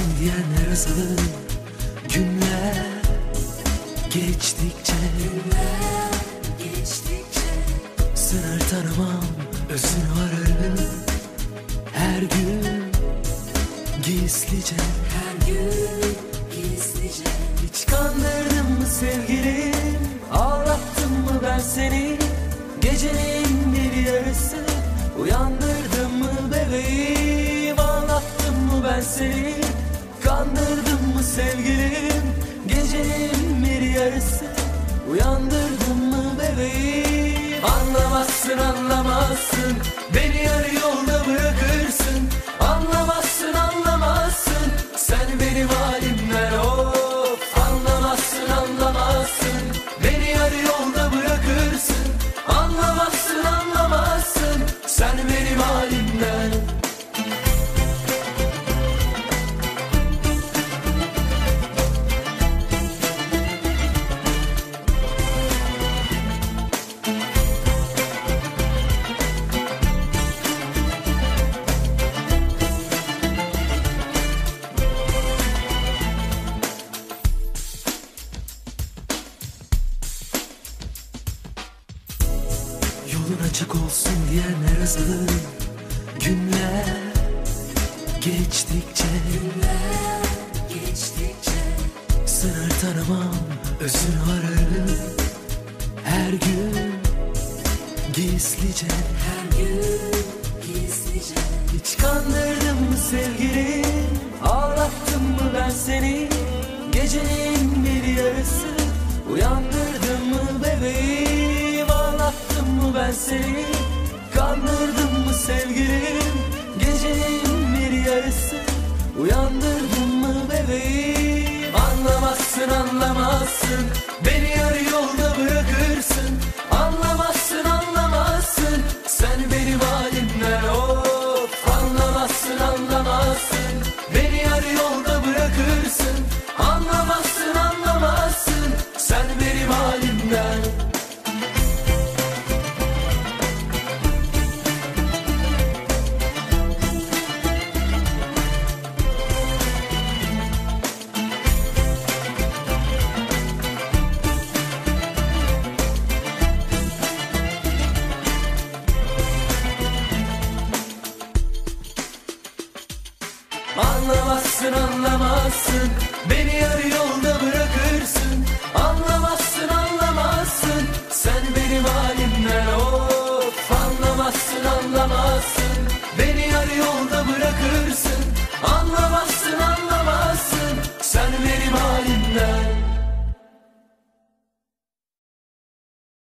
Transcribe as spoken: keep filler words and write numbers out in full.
diyenler azalır. Günler geçtikçe, Günler geçtikçe sınır tanımam, özünü ararım. Her gün gizlice, her gün gizlice. hiç kandırdım mı sevgilim? Ağlattım mı ben seni? Gecenin bir yarısı uyandırdım mı bebeğim? Ağlattım mı ben seni? Kandırdım mı sevgilim? Gecenin bir yarısı uyandırdım mı bebeğim? Anlamazsın anlamazsın, beni yarı yolda bırakırsın. Anlamazsın anlamazsın, sen benim halimden of. Anlamazsın anlamazsın, beni yarı yolda bırakırsın. Anlamazsın anlamazsın, sen benim halimden. Yolun açık olsun diyenler azalır. Günler geçtikçe, Günler geçtikçe sınır tanımam, özünü ararım. Her gün gizlice, her gün gizlice. hiç kandırdım mı sevgilim? Ağlattım mı ben seni? Gecenin bir yarısı uyandırdım mı bebeğim? Ağlattım mı ben seni? Kandırdım mı sevgilim? Gecenin bir yarısı uyandırdım mı bebeğim? Anlamazsın anlamazsın, beni yarı yolda bırakırsın. Anlamazsın anlamazsın, sen benim halimden of. Anlamazsın anlamazsın, beni yarı yolda bırakırsın. Anlamazsın anlamazsın, sen benim halimden. Anlamazsın anlamazsın, beni yarı yolda bırakırsın. Anlamazsın anlamazsın, sen benim halimden of. Anlamazsın anlamazsın, beni yarı yolda bırakırsın. Anlamazsın